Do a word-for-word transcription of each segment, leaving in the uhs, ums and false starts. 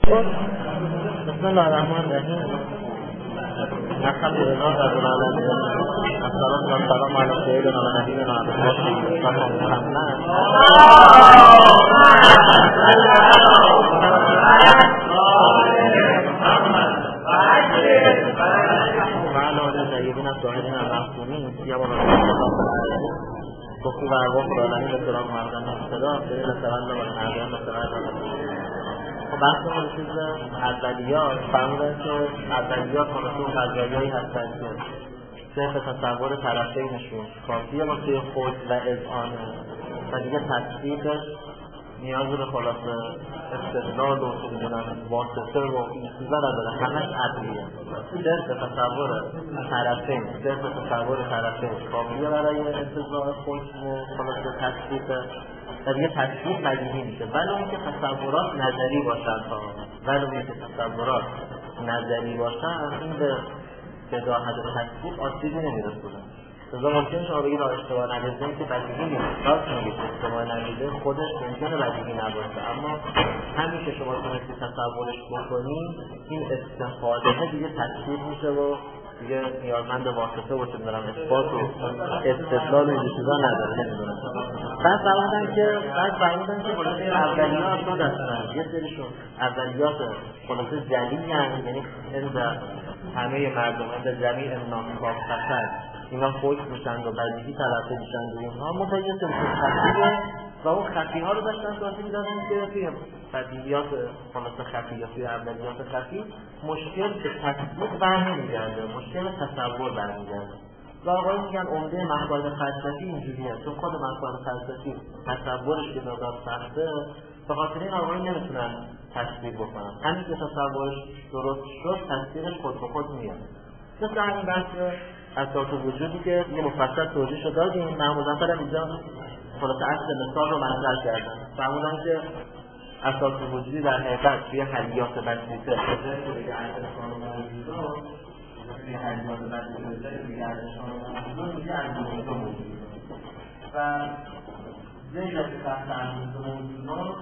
بسم الله الرحمن الرحیم. الحمدلله رب العالمین. الصلاة والسلام علی سیدنا و نبینا محمد. بخو و عرواق العالمین به سلام مردم صدا برید سرند و مردم مستمر. خب بحثمون چیز اولیات فرمودن که اولیات خانتون غزالیایی هستن که صرف تصور طرفینشون کافیه واسه خود و اذعانه و دیگه تصدیقش نیاز به خلاصه استدلال و چیزونم واسطه و این چیزا نداره، همش عدلیه. صرف تصور طرفین صرف تصور طرفین کافیه برای انتظار خود و خلاصه تصدیق و دیگه تصدیق بدیهی میشه. ولی اینکه تصورات نظری باشن تا ولی اینکه تصورات نظری باشن این به بداهت تصدیق آسیبی نمیرسونه. لذا ممکنه شما بگید اشتباه نمیده که بدیهی نیست. راست میگید اشتباه نمیده خودش ممکنه بدیهی نباشه، اما همین که شما تونستی تصورش بکنید این استفاده دیگه تصدیق میشه و دیگه نیازمند واسطه و چون دارم اثبات و استدلال و این چیزا نداره. نمیدونم بعد فرمودن که بعد فرمودن که خلاصه اولیات دو دستن. یه سریشون اولیات خلاصه جلی یعنی عند همه مردم عند جمیع الناس کافة اینا خوش میشن و بدیهی تلقی میشن و اینها متوجه سریشون خفیه و اون خفی ها رو داشتن توضیح میدادن که توی بدیهیات خلاصه خفی یا توی اولیات خفی مشکل به تصدیق برنمیگرده، مشکل تصور برمیگرده. و آقایی میگن عمده مفاهیم فلسفی اینجوریه، چون خود مفاهیم فلسفی تصورش که مقدار سخته به خاطر این آقایی نمیتونن تصدیق بکنن. همین که تصورش درست شد تصدیقش خود به خود میاد. مثل همین بحث اساس وجودی که یه مفصل توضیح شد دادیم. من مزفر هم اینجا خلاصه اصل مثال رو مطرح کردم. فرمودن که اساس وجودی در حقیقت توی حلیات بسیطه که دیگه انسان موجوده توی حلیات بسیطه دیگه انسان موجوده میگه انسان موجوده و زیر تحت انسان موجوده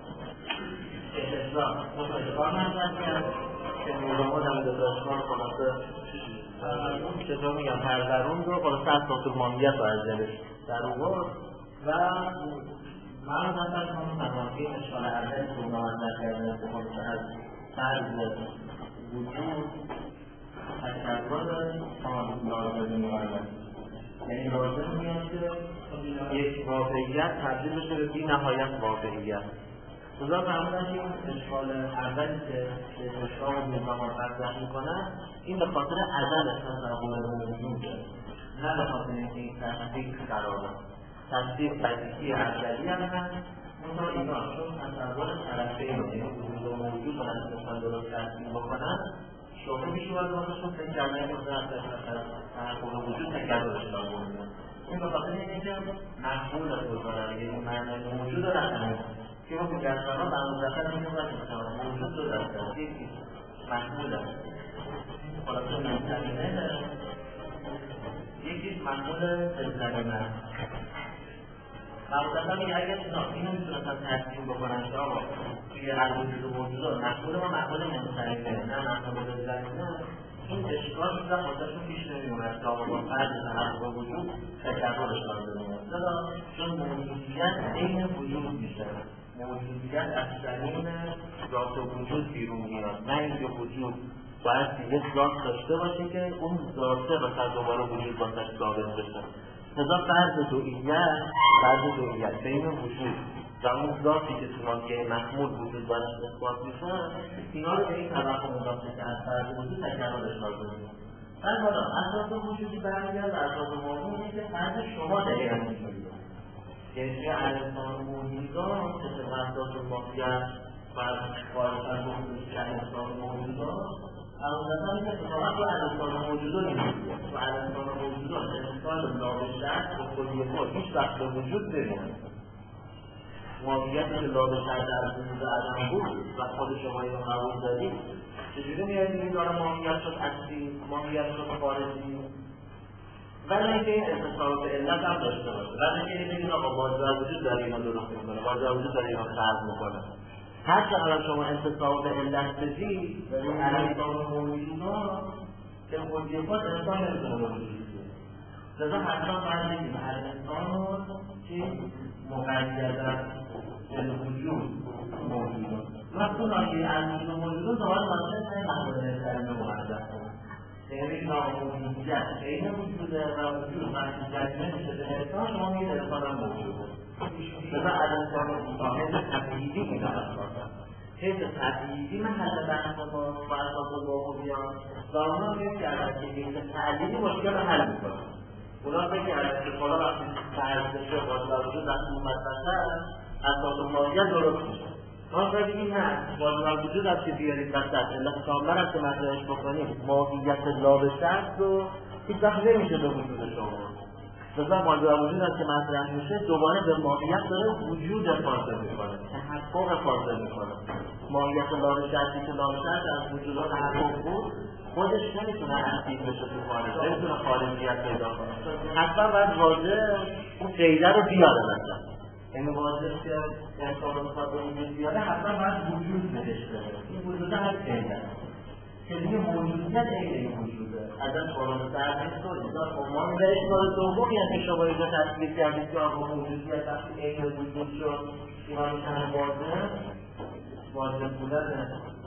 احسان مثل اشکار نشد کرد که مولامات هم داداشمان خلاصه چطور میگم پردرون رو خلاصه اساس المامیت رو از دلش در اوورد و من نظر کنم مناقی اشکال اول رو نوانده کردن خلاصه از فرض وجود تشکر آن لازم می‌آید. یعنی لازم میاد که یک واقعیت تبدیل بشه به بی نهایت واقعیت. لذا فهمیدن که این اشکال اولی که اشکال نظام مطرح میکنن این به خاطر عدم تصور موجوده، نه به خاطر اینکه این تصدیق قراره. تصدیق بدیهی اولی هم هست اونها اینا چون تصور طرفین رو یعنی وجود و موجود رو نمیتونن درست تصدیق بکنن شما میشه باید بازشون فکر کردن که تحقیق وجود تکرارش لازم میاد. این به خاطر اینکه مفهوم بگذارن یعنی معنی موجود رو نکنه که ما بگردن ها برموزدن نمیدونن موجود رو دستن یکی محمول هست خلاصه منتقینه یکی محمول زلزلینه برموزدن میگه اگر اینو میتونستن تصمیم بکنن که آقا توی هر وجود و موجود محمول ما محمول منتقینه نه محمول زلزلینه این اشکال میزن خودشون پیش نمیمونه که آقا با فرد تحقیق وجود تکرارش لازم میاد چون موجودیت عین وجود میشه. موجودیت از درون ذات وجود بیرون میاد، نه اینکه وجود باید یک ذات داشته باشه که اون ذاته بسر دوباره وجود باشش ثابت بشه. لذا فرض دوئیت فرض دوئیت بین وجود و اون ذاتی که تو مادیه محمول وجود باید اثبات میشه اینا رو به این طبقه مضافه که از فرض وجود تکرارش لازم میاد. بعد حالا اساس وجودی برمیگرد و اساس موضوعی که فرض شما دقیقا اینجوریه. یعنی توی انسان موجودات که اساس الماهیت و خارج از وجود که انسان موجودات البته میگه اتفاقا تو انسان موجودات اینجوریه. تو انسان موجودات انسان لابشر به خودی خود هیچ وقت به وجود نمیاد. ماهیتی که لابشر در وجود عدم بود و خود شما اینو قبول دارید چجوری میاد این داره ماهیت شد اصلی ماهیت شد خارجی ولی اینکه این اتصال به علت هم داشته باشه ولی اینکه این بگید آقا واجه وجود داره اینا درست میکنه واجه وجود داره اینا خلق میکنه هر چقدر شما انتصاب به علت بدید و این علتان موجودا که موجودات انسان نمیتونه موجود لذا حتما باید بگیم الانسان که مقیدن الوجود موجود وقتی ناگه الوجود موجود دوباره مانده این مقدره علم مقدس یعنی ناموجودیت این وجوده و وجود محدودیت نمیشه به انسان شما میگه انسان هم موجوده لذا الانسان صاحب تبعیدی اینا اساسا حیث تبعیدی محل بحث ما و اساس الواقعیان دارنا میگه که از حیث تعلیمی مشکل حل میکنه اونا بگه از اتفالا وقتی تحرزشه واجب وجود وقتی اومد بسر اساس الواقعیت درست میشه ما باید بگیم نه واجب وجود از که بیارید بسر علت کامل است که مطرحش بکنیم ماهیت لابشت رو هیچ وقت نمیشه به وجود شما لذا واجب وجود است که مطرح میشه دوباره به ماهیت داره وجود فاضل میکنه تحقق فاضل میکنه ماهیت لابشتی که لابشت از وجودات تحقق بود خودش نمیتونه اصیل بشه تو خارج نمیتونه خارجیت پیدا کنه حتما باید واجب اون قیده رو بیاره مثلا این واجب که انسان رو میخواد به وجود بیاره حتما باید وجود بهش بره این وجود هر قیده که دیگه موجودیت این وجوده ازش قرآن سرد نیست و اینجا عنوان به اشکال دومی هست که شما اینجا تصویر کردید که آقا موجودیت وقتی این وجود شد اینا میشن واجب واجب بودن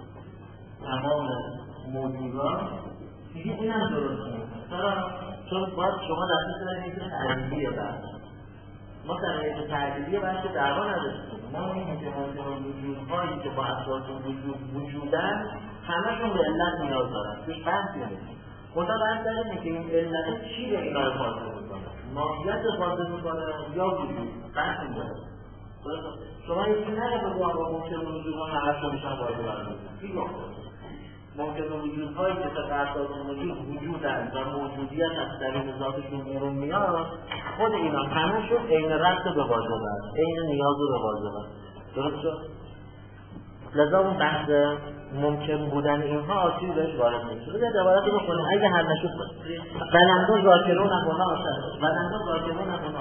تمام موجودات دیگه این هم درست نیست چرا؟ چون باید شما دستیس بدید که تعلیلیه بحث ما در تعلیلیه بحث دعوا نداشتیم ما میگیم که ممکنه وجودهایی که با اساس وجود وجودن همشون به علت نیاز دارن توش بحثی نیست خدا بحث داره اینه که این علت چی به اینا رو فاضل میکنه ماهیت فاضل میکنه یا وجود بحث این داره شما یکی نگه بگو آقا ممکن وجودها همشون میشن باید برمید کی گفته ممکن وجودهایی که تا اساس وجود وجودن و موجودیت از طریق ذاتشون بیرون میاد خود اینا همشون عین ربط به واجب است عین نیاز به واجب است درست شد؟ لذا اون بحث ممکن بودن اینها آسیب بهش وارد نمیشه بذارید عبارت رو بخونیم اگه هر نشد بلندو ذاکرون نکنه آشد بلندو ذاکرون نکنه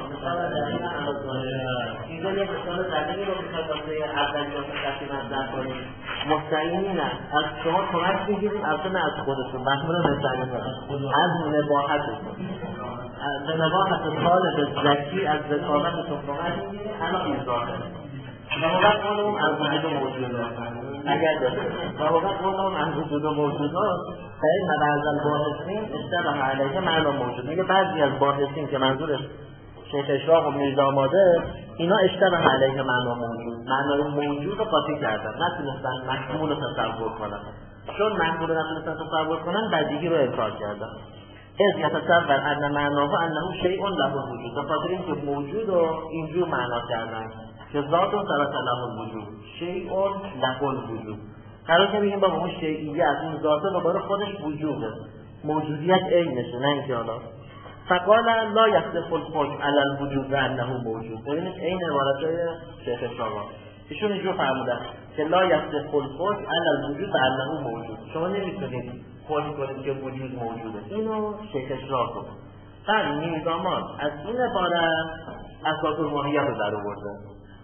اینجا یک مثال قدیمی رو میخواد واسه اولیات تقریبا در کنیم مستعینین از شما کمک میگیریم البته نه از خودتون مخمول مستعینین از نباحتتون از نباحت طالب زکی از ذکاوتتون کمک میگیریم همه ایزاده و وقت قولم از وجود موجوده اگر داشته و وقت قولم از وجود موجوده فإن بعض الباحثین اشتبه علیه معنا موجود میگه بعضی از باحثین که منظورش شیخ اشراق و میرزا آماده اینا اشتبه علیه معنا موجود معنای موجود رو قاطی کردن نتونستن محمول رو تصور کنن چون محمول رو نتونستن تصور کنن بدیهی رو انکار کردن از یتصور ان معناه انه شیء له الوجود به خاطر اینکه موجود رو اینجور معنا کردن که ذات و ثبت له الوجود شیء له الوجود قرار که بگیم با اون شیعیه از اون ذاته دوباره خودش وجوده موجودیت عینشه نه اینکه حالا فقال لا یصح الحکم علی الوجود انه موجود ببینید این عبارتای شیخ اشراق ایشون اینجور فرمودن که لا یصح الحکم علی الوجود انه موجود شما نمیتونید حکم کنید که وجود موجوده اینو شیخ اشراق گفت بعد میرزامان از این عبارت اساس الماهیت رو در آورده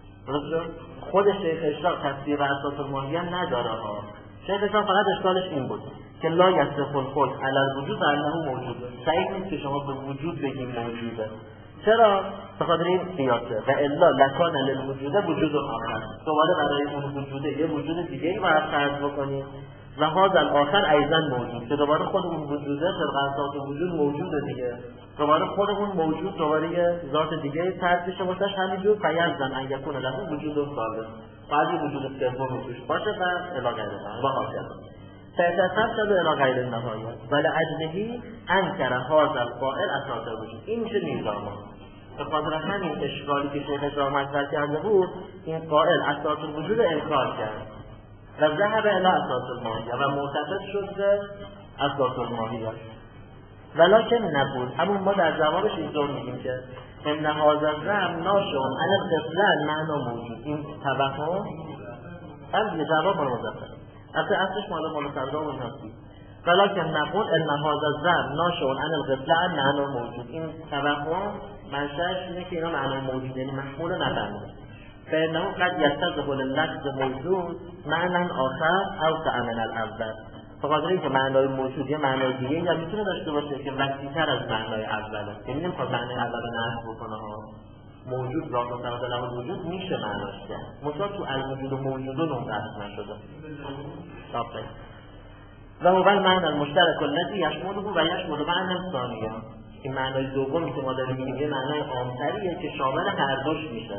خود شیخ اشراق تفسیر اساس الماهیت نداره ها شیخ اشراق فقط اشکالش این بود که لا یصح الحکم علی الوجود انه موجوده صحیح نیست که شما به وجود بگیم موجوده چرا؟ به خاطر این قیاسه و الا لکان للوجود وجود آخر دوباره برای اون وجوده یه وجود دیگه ای باید فرض بکنیم و هذا الاخر ایضا موجود که دوباره خود اون وجوده طبق اساس وجود موجوده دیگه دوباره خود اون موجود دوباره یه ذات دیگه فرض بشه واسش همینجور فیلزم ان یکون له وجود ثابت بعد یه وجود سومی توش باشه و الی غیر ذلک و هكذا فتصل الی غیر النهایه ولعجله انکر هذا القائل اساس وجود این میشه نیزاما به خاطر همین اشکالی که شیخ اشراق مطرح کرده بود این قائل اساس وجود انکار کرد و ذهب الی اساس الماهیه و معتقد شد به اساس الماهیه ولکن نبود همون ما در جوابش اینطور میگیم که ان هذا الذم ناشئ عن الغفلان معنا موجود این توهم از یه جواب مذکر اصلا اصلش مال مال سردا و ناسی ولکن نقول ان هذا الذم ناشئ عن الغفلان معنا موجود این توهم منشأش اینه که اینا معنا موجود یعنی محمول نفهمیده فإنه قد يتضح لللفظ موجود معنی آخر او تعمل الاول. فقط اینکه معنای موجود یه معنای دیگه یا میتونه داشته باشه که وسیع‌تر از معنای اوله. یعنی نمیخواد معنای اول رو نفی بکنه ها. موجود ذات و صفات له وجود میشه معناش کرد. مثلا تو الوجود و موجودون اون قسم نشده. آفرین. و هو المعنى المشترک الذی یشمله و یشمل معنی ثانیه. این معنای دومی که ما داریم میگیم یه معنای عام‌تریه که شامل هر دوش میشه.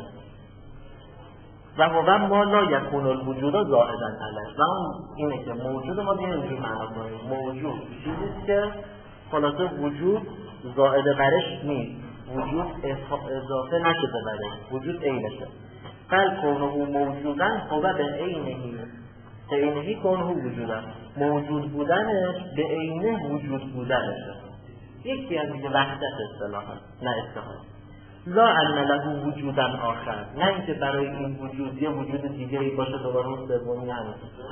و هو ما لا یکون الوجود زائدا علیه. و اون اینه که موجود ما دیگه اینجور معنا کنیم. موجود چیزیست که خلاصه وجود زائد برش نیست. وجود اضافه نشده برش. وجود عینشه. بل کونه موجودن هو به عینهی. به عینهی کونه وجودن. موجود بودنش به عینه وجود بودنشه. یکی از دیگه وحدت اصطلاحا نه اتحاد. لا علم له وجودا آخر. نه اینکه برای این وجود یه وجود دیگری باشه دوباره اون سومی هم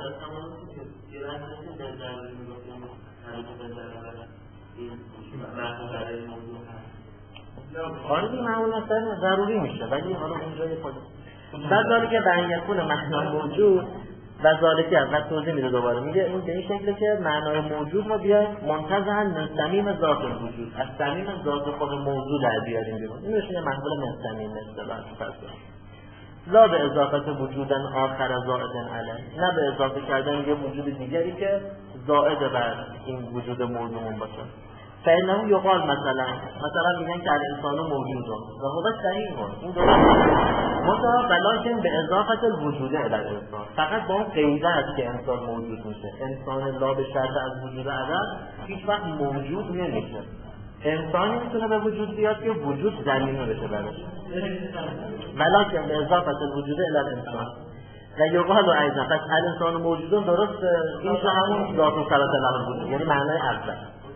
آره دیگه معمولا ضروری میشه ولی حالا اونجا یه خود بعد داره که به یکون معنی موجود و ذالکه و توضیح میده دوباره میگه این به این شکله که معنای موجود رو بیاید منتزعا من صمیم ذات الوجود از صمیم ذات خود موجود در بیاریم بیرون. این میشه محمول من صمیم اصطلاح فرض لا به اضافت وجودن آخر زائد علیه. نه به اضافه کردن یه وجود دیگری که زائد بر این وجود موجودمون باشه. فإنه یقال مثلا مثلا میگن که الانسان موجودون و هو صحیح این درسته مطابق ولکن به اضافت الوجود الی الانسان. فقط با اون قیده است که انسان موجود میشه. انسان لا به شرط از وجود عدم هیچ وقت موجود نمیشه. انسانی میتونه به وجود بیاد که وجود زمینه بشه برش ولکن به اضافت الوجود الی الانسان. و یقال ایضا پس الانسان موجودون درست این شو همون ذات و صفات له وجود یعنی معنای اول.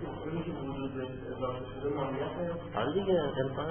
آره دیگه انسان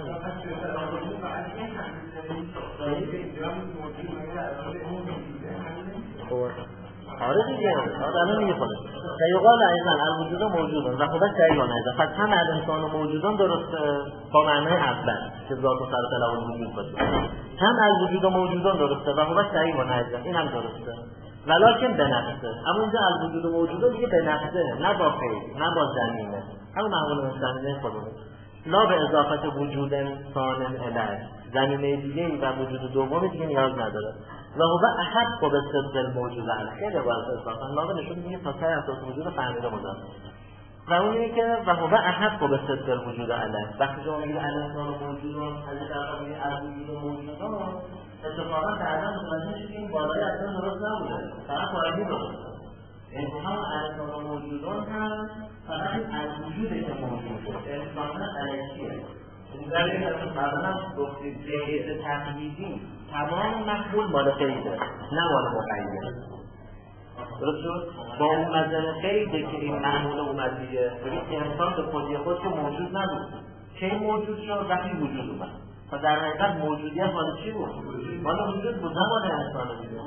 آره دیگه آره الان میگه خودش و یقال ایضا الوجود موجودون و خودش صحیحان ایضا پس هم الانسان و موجودون درست با معنای اول که ذات و صفات له وجود باشه هم الوجود موجودون درسته و خودش صحیحان ایضا این هم درسته ولکن به نفسه. اما اینجا الوجود موجودون دیگه به نفسه نه با خیر نه با زمینه همون معمول مستمینه خودمون لا به اضافت وجود انسان اله زمینه دیگه و وجود دوم دیگه نیاز نداره. و هو احق به صدق الموجود علیه خیلی باید اضافه لا به نشون میگه تا سر اساس وجود فهمیده مدار و اون اینه که و هو احق به صدق الموجود علیه. وقتی شما میگه انسان موجودون از طرف میگه الوجود موجودون اتفاقا بعدا متوجه میشید که این بالای اصلا درست نبوده فقط پایینی درسته. این هم انسان موجودون هم فقط از وجوده که موجوده انسان علیه این دلیل که مثلا گفتید قید تقییدی تمام مقبول مال قیده نه مال مقید. درست شد؟ با اون مزن قیده که این معمول اومد دیگه ببین انسان به خودی خود که موجود نبود کی موجود شد وقتی وجود اومد و در حقیقت موجودیت مال چی بود؟ مال وجود بود نه مال انسان دیگه.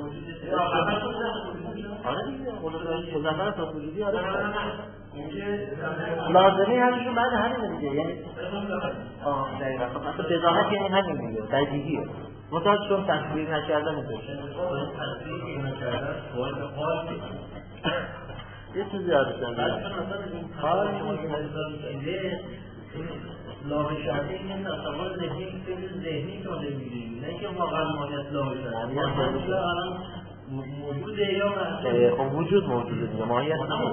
آره دیگه خود زمان تا وجودی آره لازمی همشون بعد همین دیگه یعنی آه دقیقا خب اصلا بزاحت یعنی همین دیگه بدیهیه متوجه چون تصویر نکردن میشه تصویر نکردن باید حال یه چیزی یادشون حال لاغ شرطی این تصور ذهنی که ذهنی شده میگیریم نه که واقعا ماهیت لاغ شرطی موجوده یا خب وجود موجوده دیگه ماهیت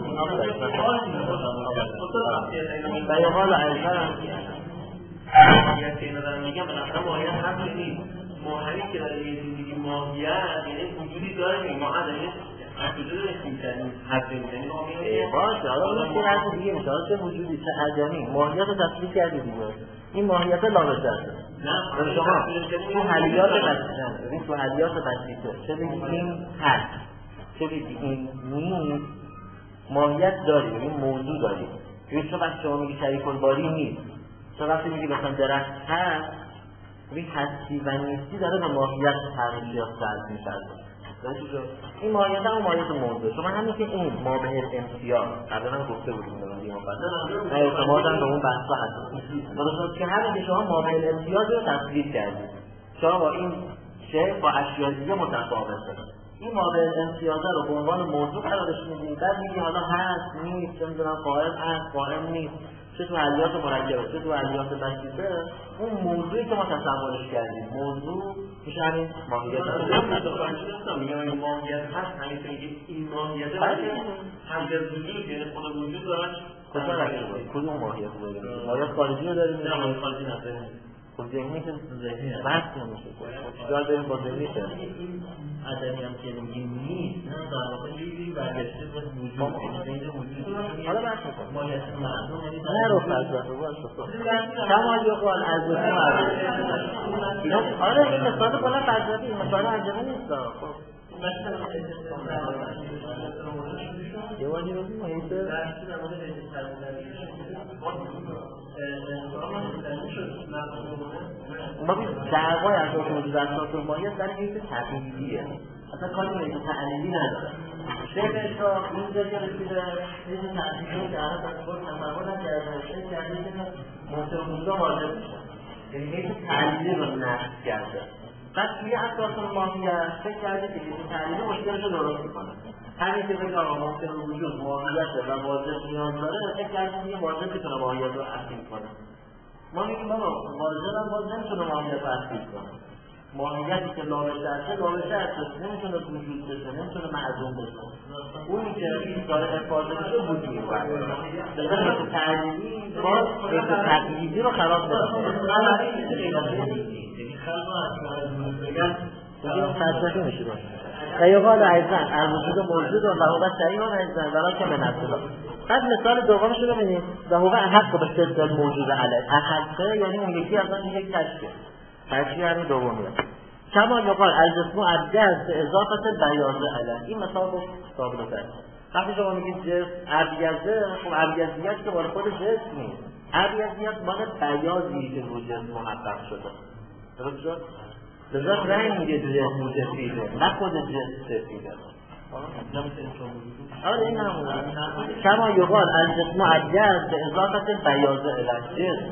و یا حال ایضا ماهیت که ندارم میگم بالاخره ماهیت هم نیست ماهیت که داره یه زندگی ماهیت یعنی وجودی داره ما ادایه وجود رسیدن حد میزنی باشه حالا اون که حد دیگه میشه حالا چه وجودی چه عدمی ماهیت رو تصویر کردی دیگه این ماهیت لاغ شرطه نه شما تو حلیات بسیطه ببین تو حلیات بسیطه چه بگی این هست چه بگی این نیست ماهیت داری این موضوع داری ببین چه وقت شما میگی شریک الباری نیست چه وقتی میگی مثلا درخت هست ببین هستی و نیستی داره به ماهیت تغییر یا سرد میشه این ماهیت هم ماهیت موضوع شما همین که این ما به امتیاز قبلا هم گفته بودیم این مفصل نه اعتماد هم به اون بحث هست درست که همین که شما ما به امتیاز رو تصویر کردید شما با این شیء با اشیاء دیگه متفاوته. این مابع امتیازه رو به عنوان موضوع قرارش میدیم، بعد میگی حالا هست نیست، چه میدونم قائم هست قائم نیست، چه تو علیات مرکبه چه تو علیات بسیطه، اون موضوعی که ما تصورش کردیم موضوع میشه همین ماهیت. میگم این ماهیت هست، همین که میگیم این ماهیت هست هم به وجود، یعنی خود وجود دارن. کجا رفتیم؟ کدوم ماهیت رو داریم؟ ماهیت خارجی رو داریم؟ نه ماهیت خارجی نداریم. خب ذهنی که ذهنی هست بحث نمیشه. چیکار داریم با ذهنی شد؟ این عدمی هم که میگیم نیست، نه در واقع یه جوری برگشته به وجود، بین وجود. حالا بحث می‌کنیم. ماهیت معلوم یعنی نه رو فلسفه باشه. کما یقال از وجود معلوم. آره این مثال کلا فلسفی، مثال انجامی نیست. خب یه وانی رو می‌مونید ما بید دعوای از وجود اساس و ماهیت در حیث تقلیدیه، اصلا کاری به حیث تعلیلی نداره. شیخ اشراق این جایی رسیده حیث تقلیدی که هر از خود تصور نکرده، شیخ کرده که محسن وجود واجب میشه، یعنی حیث تعلیلی رو نقض کرده. بعد توی اساس ماهیت فکر کرده که حیث تعلیلی مشکلش رو درست میکنه. همین که بگه آقا محسن وجود ماهیته و واجب نیاز داره، فکر کرده که واجب میتونه ماهیت رو اصیل کنه. ما میگیم بابا واجب هم باز نمیتونه ماهیت رو اصیل کنه. ماهیتی که لابشه هسته لابشه هسته نمیتونه وجود بشه، نمیتونه معدوم بشه. اونی که داره افاده بشه وجود باید بگه حیث تعلیلی باز حیث تقلیدی رو خراب نمیکنه. بگیم فلسفی میشه باشه و یقال ایضا الوجود موجود و هو صحیح و ایضا ولکن من اصلا. بعد مثال دومش رو ببینید و هو احق به صدق الموجود علیه. احقه یعنی اون یکی از اون یک کشفه کشفی همین دومیه. کما یقال الجسم ابیض به اضافه بیاض علیه. این مثال رو ثابت کرد. وقتی شما میگید جسم ابیضه، خب ابیضیت که مال خود جسم نیست، ابیضیت مال بیاضی که رو جسم محقق شده. درست شد؟ لذات رنگ میگه جسم سفیده نه خود جسم سفیده. آره این همونه. کما یقال الجسم ابیض به اضافه بیاض علیه. جسم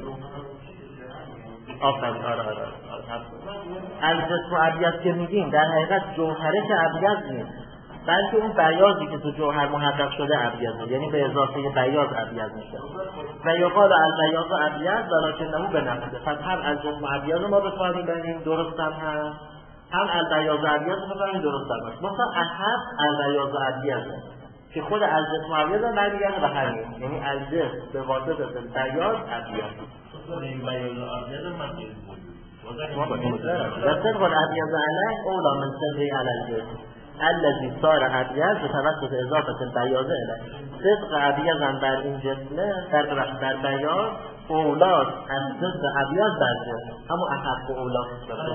آفرین آره آره الجسم ابیض که میگیم در حقیقت جوهره که ابیض نیست، بلکه اون بیاضی که تو جوهر محقق شده ابیضه، یعنی به اضافه بیاض ابیض میشه. و یقال البیاض ابیض ولکنه به نفسه. پس هم الجسم ابیض ما به کار میبریم درست هم هست، هم البیاض ابیض رو ببریم درست هم هست. مثلا احب البیاض ابیض که خود الجسم ابیض هم برمیگرده به همین، یعنی الجسم به واسطه بیاض ابیض. این بیاض ابیض معنی صدق الابیض علیه اولا من صدق علی الجسم الذي صار ابیض به توسط اضافه البیاض علیه. صدق ابیض هم بر این جسمه در در بیاض اولاست از صدق ابیض بر جسم، همون احق و اولاست.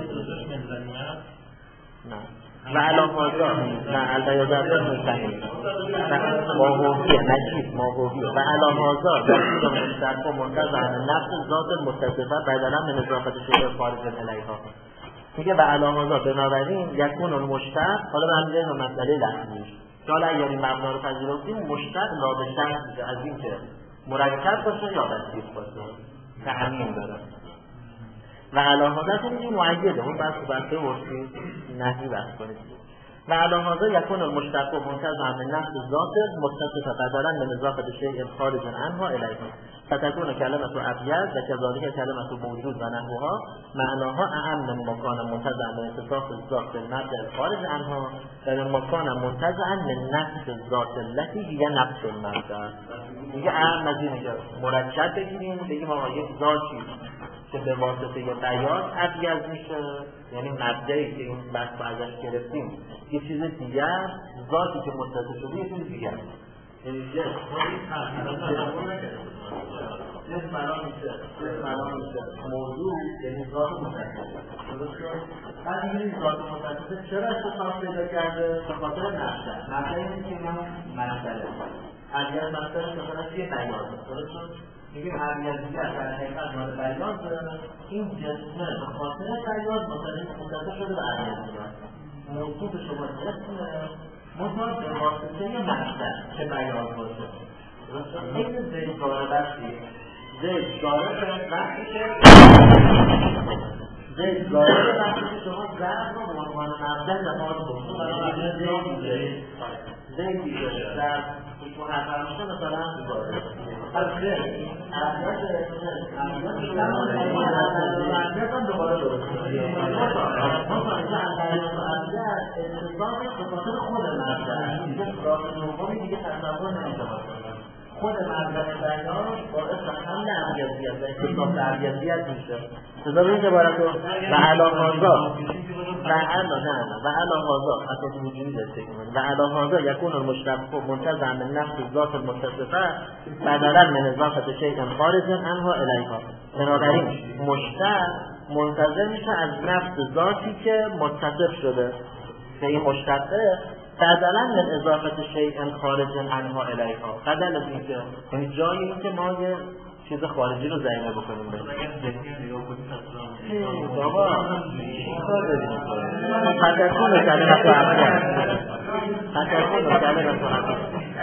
نه و علام هازا نه البیاض ابیض مستقیم ماهویه نجیب ماهویه و علام هازا در این مشترک و منتظر نفس ذات متصفه بدلا من اضافه شده خارج الیها. میگه و علامازا بنابراین یکون المشتق. حالا به همین جای مسئله لحظیش که حالا اگر این مبنا رو پذیرفتیم مشتق لابشتق میشه از این که مرکب باشه یا بسیط باشه تعمیم داره. و علامازا که میگه معیده اون بحث بحثه ورسی نحوی بحث کنید. و علامازا یکون المشتق و منتظر من نفس ذات متصفه بدلا من اضافه شیء خارج عنها الیها فتكون کلمه ابیض و کذالک کلمه موجود و نحوها معناها اعم من مکان منتزع من اتصاف ذات المبدأ خارج عنها و من مکان منتزع من نفس ذات التي هي نفس المبدأ. میگه اعم از این میگه مرکب بگیریم بگیم آقا یک ذاتی که به واسطه بیاض ابیض میشه، یعنی مبدأی که این بحث رو ازش گرفتیم یه چیز دیگر، ذاتی که متصل شده یه چیز دیگر، یعنی جسم جسم برای میشه جسم برای میشه موضوع یعنی ذات متصل. بعد این ذات متصل چرا اتفاق پیدا کرده؟ به خاطر مبدأ. مبدأ اینه که من مبدأه اگر مبدأ مثلا چیه بیاضه، درست میگیم ابیضیت در حقیقت مال بیاض این جسمه به خاطر بیاض مثلا متصل شده به ابیضیت. موضوع شما جسمه مطمئن به واسطه مبدأ که بیاض باشه. این زیدگاره وقتی زید داره وقتی که زید ظاهر وقتی شما ظرف رو به عنوان مبدأ لحاظ بکنید زید دیگه زید دیگه ظرف محقق میشه مثلا از خیلی احیات احیات هم دوباره درست کنید مثلا احیات اتفاقی به خاطر خود مبدأ دیگه راه دومی دیگه تصور نمیشه خود مبدأ بیان باعث حمل ابجدیت و اتصاف ابجدیت میشه. صدا به این عبارت رو و علاهازا و علاهازا و علاهازا اساس وجودی داشته کنید و علاهازا یکون المشتق منتزع من نفس ذات المتصفه بدلا من اضافه شیء خارج عنها الیها. بنابراین مشتق منتزع میشه از نفس ذاتی که متصف شده به این مشتقه بدلا من اضافه شیء خارج عنها الیها. بدل از اینکه یعنی جایی اینکه ما یه چیز خارجی رو ضمیمه بکنیم بهش بابا فتکون کلمه تو ابجد فتکون کلمه تو ابجد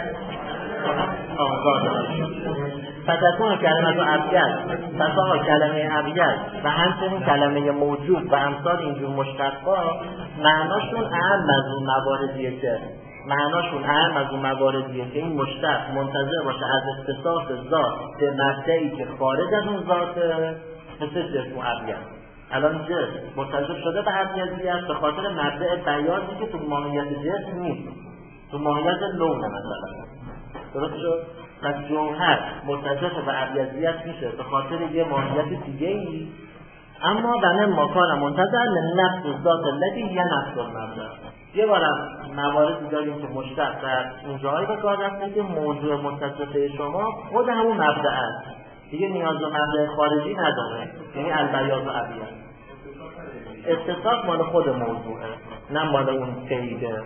فتکون کلمه تو ابجد فساها کلمه ابجد و همچنین کلمه موجود و امثال اینجور مشتقا معناشون اهم از اون مواردیه که معناشون اهم از اون مواردیه که این مشتق منتظر باشه از اتصاف ذات به مبدئی که خارج از اون ذاته مثل جسم و ابجد. الان جسم منتظر شده به ابجدیت به خاطر مبدأ بیانی که تو ماهیت جسم نیست، تو ماهیت لونه مثلا. درست شد؟ پس جوهر منتظر به ابجدیت میشه به خاطر یه ماهیت دیگه ای، اما بنه مکان منتظر لنفس ذات الذی یه نفس المبدأ. یه بارم مواردی داریم که مشتق در اون جایی به کار رفته که موضوع متصفه شما خود همون مبدأ است، دیگه نیاز به مبدأ خارجی نداره، یعنی البیاض و ابیض. اتصاف مال خود موضوعه نه مال اون قیده.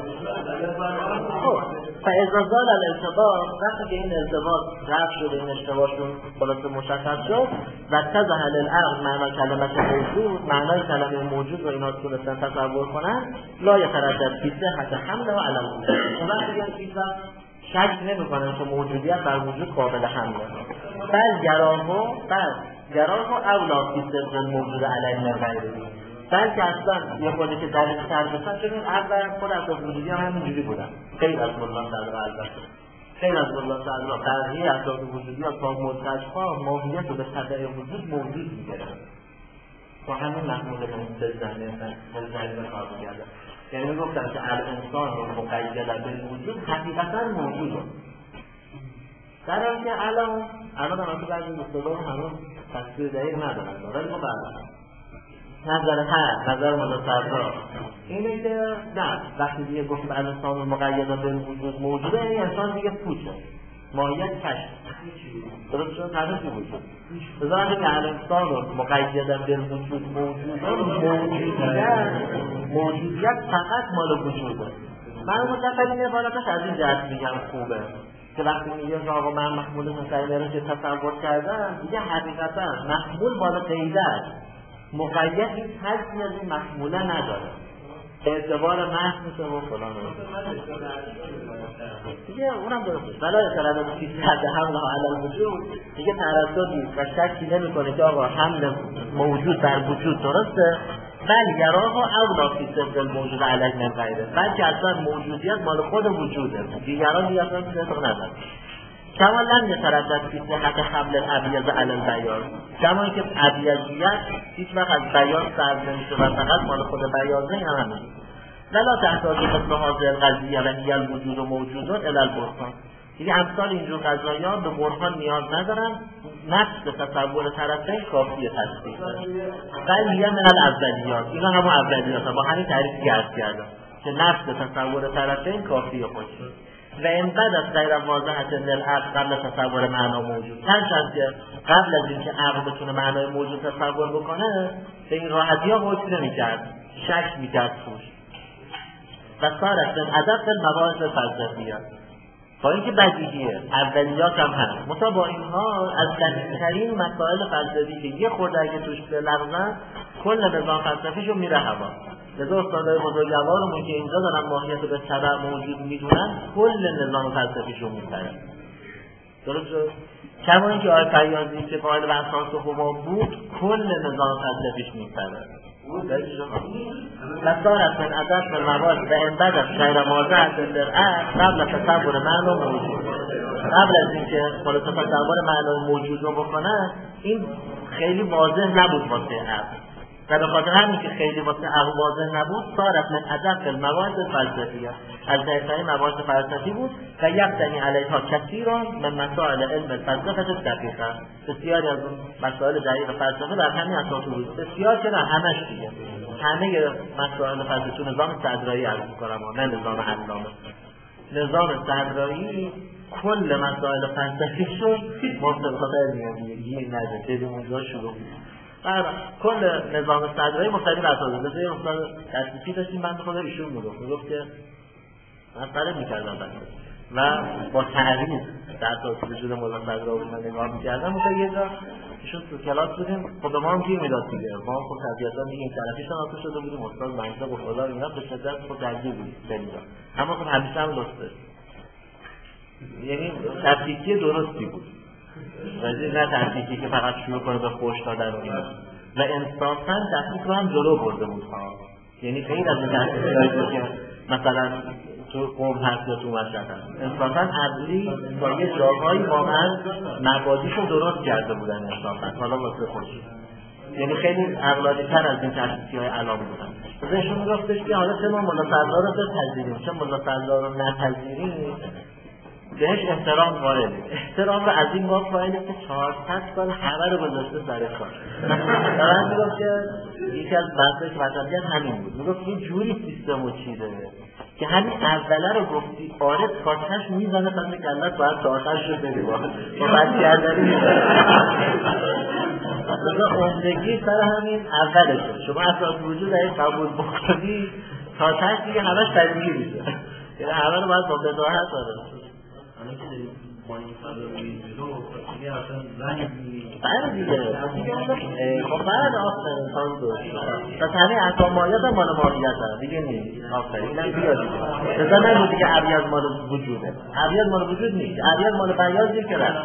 خب فاذا زال الالتباس، وقتی که این ارتباط رفع شده این اشتباهشون خلاصه مشخص شد و تزهل العقل معنی کلمت موجود، معنای کلمه موجود رو اینا تونستن تصور کنن، لا یتردد فی صحت حملها علی الوجود. اون وقت دیگه هیچ وقت شک نمی‌کنن که موجودیت بر وجود قابل حمله. بل گراهو بل گراهو اولا فی صدق الموجود علی من غیره، بلکه اصلا یه خودی که دلیل تربیتن شدیم اول خود از وجودی هم همینجوری بودن خیلی از مولان صدر البته خیلی از مولان صدر بقیه اساس وجودی ها تا مدتشها ماهیت رو به طبع وجود موجود میگرن با همین محمول بزنه بزنه کار میگرده. یعنی میگفتن که الانسان رو مقید به وجود حقیقتا موجود رو در حالی که الان الان هم تو بعضی مستدار همون تصویر دقیق ندارن ولی ما بعد نظر هر نظر ملاسرها اینه که نه وقتی دیگه گفتیم الانسان رو مقید به وجود موجوده این انسان دیگه پوچه ماهیت کشت درست شد همه چی وجود بذارم که الانسان رو مقید به وجود موجوده موجودیت موجودیت فقط مال وجوده. من متفقی این عبارتش از این جهت میگم خوبه که وقتی میگه که آقا من محمول مسیره که تصور کردم دیگه حقیقتا محمول بالا قیده است، مقید هیچ حجمی از این محموله نداره به اعتبار محض میشه و فلان دیگه اونم درستش ولی تردد فی صحت حملها علی الوجود دیگه ترددی و شکی نمیکنه که آقا حمل موجود بر وجود درسته بل یراها اولا فی صدق الموجود علی من غیره، بلکه اصلا موجودیت مال خود وجوده دیگران دیگه اصلا صدق نداره. کما لم یتردد فی صحت حمل الابیض علی البیاض، کما که ابیضیت هیچ وقت از بیاض صرف نمیشه و فقط مال خود بیاضه این هم نمیشه. ولا تحتاج مثل هذه القضیه و هی الوجود موجود الی البرهان، یعنی امثال اینجور قضایان به برهان نیاز ندارن، نفس تصور طرفین کافیه تصدیق بل هی من الاولیات، اینا همون اولیات با همین تعریف گرد کردن که نفس تصور طرفین کافیه خودشه و این بعد از غیر واضحت للعقل قبل تصور معنا موجود هر شد که قبل از اینکه عقل بتونه معنای موجود تصور بکنه به این راحتی ها حکم نمی‌کرد، شک می‌کرد توش و صارت من ادب المباحث فلسفیه با اینکه بدیهیه اولیات هم هست مطابق با اینها از دقیق‌ترین مسائل فلسفی که یه خورده اگه توش بلغزن کل نظام فلسفیشو میره هوا. لذا استادای بزرگوارمون که اینجا دارن ماهیت به طبع موجود میدونن کل نظام فلسفیشو میپرن درست شد؟ کما اینکه آقای فیاضی که قائل به اساس هما بود کل نظام فلسفیش می‌پره و صارت من عدد من مواد و انبدت غیر ماضع در عقل قبل تصور معنی موجود. قبل از اینکه فلسفه تصور معنی موجود رو بکنه این خیلی واضح نبود واسه عقل و به خاطر همین که خیلی واسه عقل واضح نبود صارت من عدد المواد فلسفیه از ضعیف‌ترین مواد فلسفی بود و یقتنی علیها کثیرا من مسائل علم فلسفه دقیقه. بسیاری از اون مسائل دقیق فلسفه در همین اساس بود. بسیار که نه همش دیگه همه مسائل فلسفه تو نظام صدرایی عرض می‌کنم نه نظام علامه. نظام صدرایی کل مسائل فلسفی شد مطابقات علمیه نده که اونجا شروع بعد کل نظام صدرایی مختلف اساس داشت. یه استاد دستیسی داشتیم بنده خدا ایشون میگفت میگفت که مسئله میکردم بنده و با تعریف در اساس وجود مولا صدرایی من نگاه میکردم مثلا یه جا ایشون تو کلاس بودیم خب به ما هم گیر میداد دیگه ما هم خب طبیعتا دیگه این طرفی شناخته شده بودیم استاد منطق و خدا اینا به شدت خب درگیر بودیم بلیدم اما خب همیشه هم درسته یعنی تفکیکی درستی بود ولی نه تفکیکی که فقط شروع کنه به خوش دادن و اینا و انصافاً تفکیک رو هم جلو برده بود ها یعنی خیلی از این تفکیکایی که مثلا تو قوم هست یا تو مشهد هست انصافاً عقلی با یه جاهایی واقعا مبادیش رو درست کرده بودن انصافاً حالا واسه خودشون یعنی خیلی عقلانی تر از این تفکیکی های الان بودن ازشون میگفتش که حالا چه ما مولا فضلا رو بپذیریم چه مولا فضلا رو نپذیریم بهش احترام قائلیم. احترام رو از این باب قائلیم که چهارصد سال همه رو گذاشته سر کار. من میگم که یکی از بحثایی که مطلبیت همین بود. میگم این جوری سیستم و چیزه که همین اوله رو گفتی آره کارتش میزنه پس کلت باید تا آخرش رو بری با بعد گردنی میزنه. مثلا عمدگی سر همین اولشه. شما اساس وجود این قبول بکنی تا تش دیگه همش طبیعی میشه. یعنی همه رو باید با بداهت داره. بله دیگه خب بله آفرین خانم دوست پس همه احکامایت هم مال ماهیت هم دیگه نیست آفرین اینم بیاد دیگه رضا نگو دیگه عبیت مال وجوده عبیت مال وجود نیست عبیت مال بیازی که رفت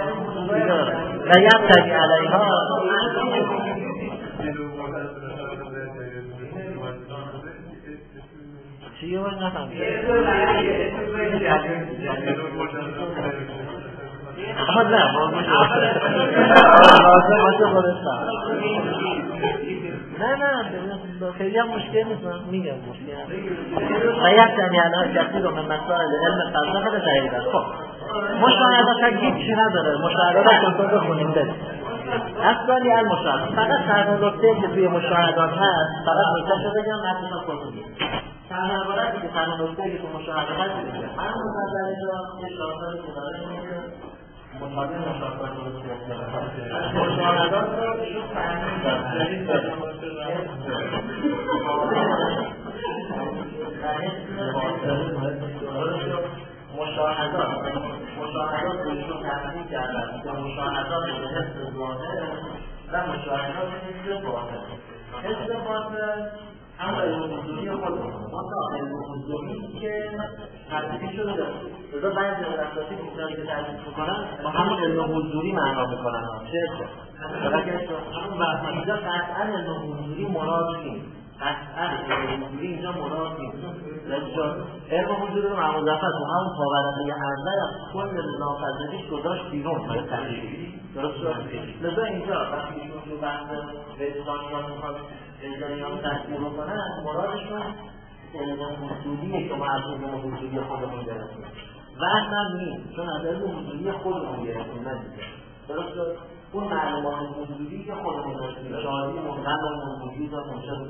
و یبتگی علیها چیه باید نفهمید آها نه لازم باشه خودشتم نه نه خیلی هم مشکل نیست میگم مشکل و یک دنی الان کسی رو من مسائل علم فلسفه دقیقه خب مشاهدات هیچی نداره مشاهدات کنتر بخونیم بریم اصلالی المشاهدات فقط تنها نکته که توی مشاهدات هست فقط نکته شده بگم نفسش کنتر تنها عبارتی که تنها نکته که تو مشاهدات هست همون مصدر اینجا یه شاهداری که داره مطابق مشاهدات رو از مشاهدات رو ایشون فهمید دارد مشاهدات مشاهدات رو ایشون تحقیق کردن که مشاهدات به حس ظاهر و مشاهدات حس باطن حس باطن اما علم حضوری خودمون ما علم حضوری که تحقیقی شده داریم رضا بعضی از افرادی که تحقیق میکنن با همون علم حضوری معنا میکنن چه همون بحث اینجا قطعا علم حضوری مراد نیست قطعا علم حضوری اینجا مراد نیست علم حضوری رو معمول ظفر تو همون پاورقه اول از کل نظام فلسفیش گذاشت بیرون برای تحقیقی درست شد لذا اینجا وقتی ایشون تو بحث وجدانیات میخواد وجدانیات تحقیق بکنن مرادشون علم حضوریه که ما از علم حضوری خودمون گرفتیم وهم هم نیست چون از علم حضوری خودمون گرفتیم ندیده درست شد اون معلومات حضوری که خودمون داشتیم شاهدی مطلق علم حضوری تا منشأ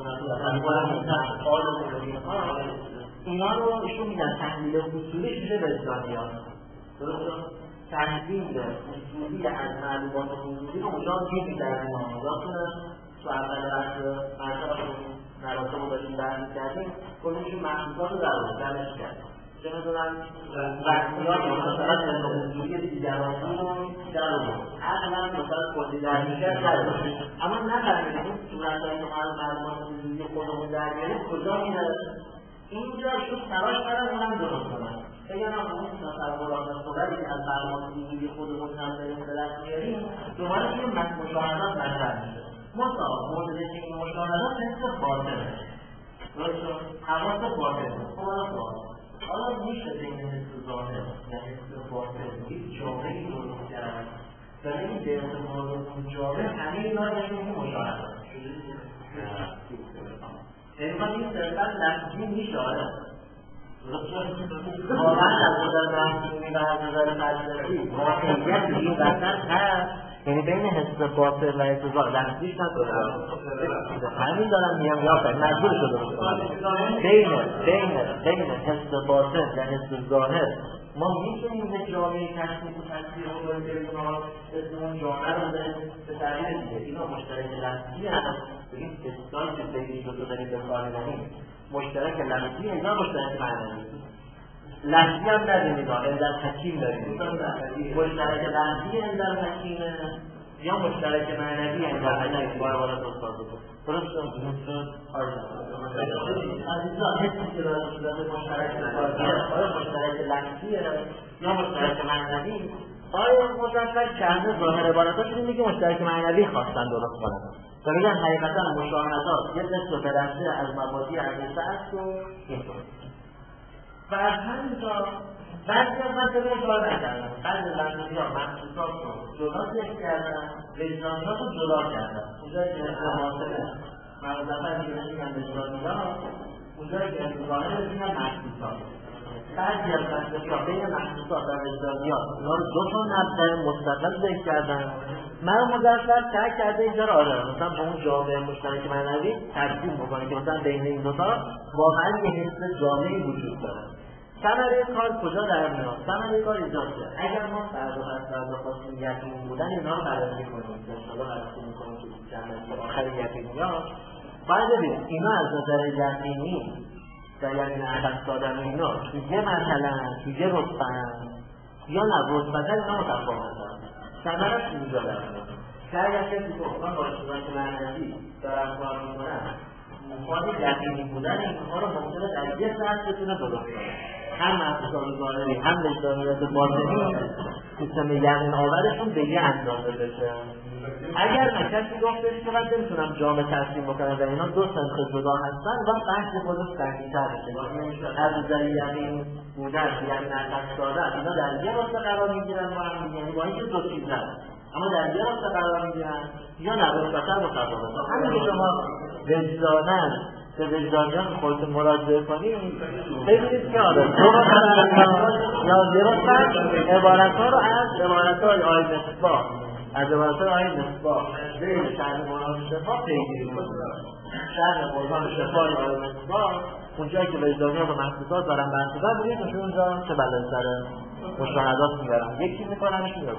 بکنن اینا رو ایشون میگن تحلیل اصولی میشه وجدانیات درست شد تحلیل اصولی از معلومات حضوری رو اونجا نمی‌داریم یادتونه تو اول بحث مرتبه مراتب رو داشتیم بحث کردیم کلشون محدودات رو درش کردیم چه مثلا وقتیات مثلا علم حضوری دیگرانی رو در آورد اغلب مثلا کلی در میشه نداشت اما نفهمیدیم اون صورتهایی که ما از معلومات حضوری خودمون در میاریم کجا میره اینجا شد تلاش کردن اونم درست کنن بگن اون تصورات خودی از معلومات وجودی خودمون هم داریم به دست میاریم دوباره توی مشاهدات مطرح میشه. مثلا موجوده که این مشاهدات حس باطنه، درسته؟ حواس باطنه. خب حالا میشه بین حس ظاهر و حس باطن یک جامعه‌ای درست کرد در این به اعتبار اون جامعه همه اینا نشون که مشاهدات امکان این صرفا لفظی میشه. واقعا از نظر محسومی و از نظر فلسفی واقعیت این وسط هست، یعنی بین حس باطن و حس ظاهر لفظیش نداره. همین دارم میگم یا خیلی مجبور شده بین بین بین حس باطن و حس ظاهر ما میتونیم به جامعه تشخیص و تصویر رو داریم که اینا اسم اون جامعه رو به تغییر دیگه اینا مشترک لفظی هست. بگیم اصلاحی که بین دو تا داریم به کار می‌بریم مشترک لفظی اینا مشترک معنوی لفظی هم نداریم اینا اندر حکیم داریم مشترک لفظی اندر حکیمه یا مشترک معنوی اندر حکیم بار بار دوستان بود درست شد؟ عزیزان حسی که دارم شده مشترک لفظیه آیا مشترک لفظیه یا مشترک معنوی؟ آیا مشترک کرده ظاهر عبارتاش این میگه مشترک معنوی خواستن درست کنن تا بگن حقیقتا مشاهدات یک قسم برسته از مبادی عقیده است و اینطور و از همین تا بعضی از منطقه اشاره نکردن بعضی لحظی ها محسوسات رو جدا ذکر کردن وجدانیات رو جدا کردن اونجایی که حواصله مغزفت که نمیگن وجدانیات اونجایی که ظاهر نمیگن محسوسات بعضی از منطقه ها بین محسوسات و وجدانیات اونا رو دو تا نبض مستقل ذکر کردن من مدرسل سعی کرده اینجا رو آره مثلا با اون جامعه مشترک معنوی ترسیم بکنه که مثلا بین این دوتا واقعا یه حس جامعی وجود داره. ثمره کار کجا در میاد؟ ثمره کار ایجاد شد. اگر ما فردا پس فردا خواستیم یقین بودن اینا رو بررسی کنیم که انشاءالله بررسی میکنیم که جمعه آخر یقینیات باید ببینیم اینا از نظر یقینی و یقین عقل دادن اینا چیزه مثلا چیزه رتبه‌اند یا نه رتبه‌تر اینا متفاوت‌اند. ثمرش اینجا در میاد. اگر کسی که اصلا با اشتراک معنوی دارن کار میکنن مفاد یقینی بودن اینها رو ممکنه در یه ساعت بتونه درست کنه. هم محسوسات ظاهری هم وجدانیات باطنی سیستم یقین آورشون به یه اندازه بشه. اگر نه کسی گفتش که من نمیتونم جامع تقسیم بکنم و اینا دو صنف جدا هستن و بحث خودش تحقیق‌تر بشه. از نظر یقین بودن یقین عقل دادن اینا در یه راسته قرار میگیرن با هم دیگه، یعنی با اینکه دو چیز هست اما در یه راسته قرار میگیرن یا نبستر متفاوتن. همین که شما وجدانن به وجدانیان خودتون مراجعه کنید ببینید که آره دو یا درستن عبارت‌ها رو از عبارت‌های آیه مصباح از عبارت‌های آیه مصباح بین شرح قرآن شفا پیگیری کنید. شرح قرآن شفا آیه مصباح اونجایی که وجدانیان و محسوسات دارن برخوردن ببینید نشون اونجا چه بلایی سر مشاهدات میبرن یکی میکننش میبرن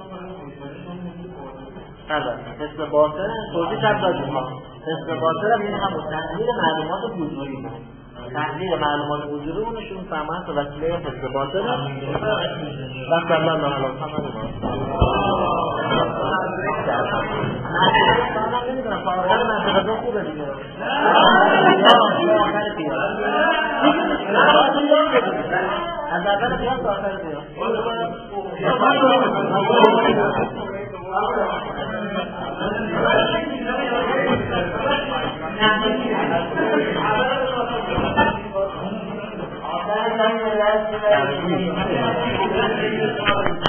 نظر حس باطن توضیح شد دادیم ها حس باطن هم این همون تحلیل معلومات وجودی بود تحلیل معلومات وجودی رو نشون فهمن تا وسیله حس باطن وقت الله الله علیه من نمیدونم فاقل منطقه دو خوبه دیگه آخر بیاد از اول بیاد تا آخر بیاد آخر